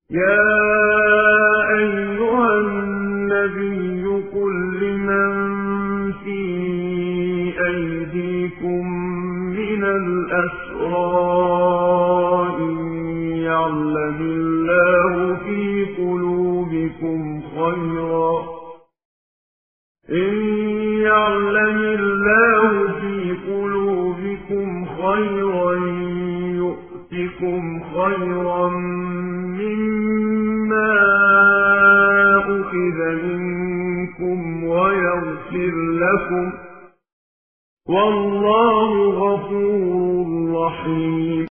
يا أيها النبي قل لمن في أيديكم من الأسرى إن يعلم الله في قلوبكم خيرا يؤتكم خيرا مما أخذ منكم ويغفر لكم والله غفور رحيم.